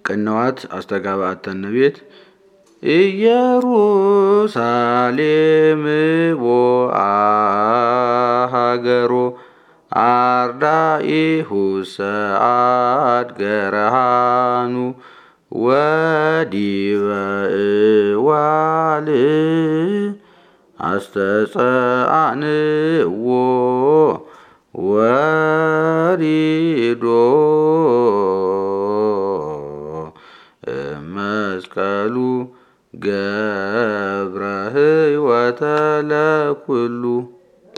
ቅንዋት አስተጋብአተ ነቤት ኢየሩሳሌም ቦአ ሀገሮ አርዳኢሁሰ አድገረሃኑ ወዲበ እዋል አስተጸአንዎ ወሪዶ መስቀሉ ገብረ ሕይወተ ለኩሉ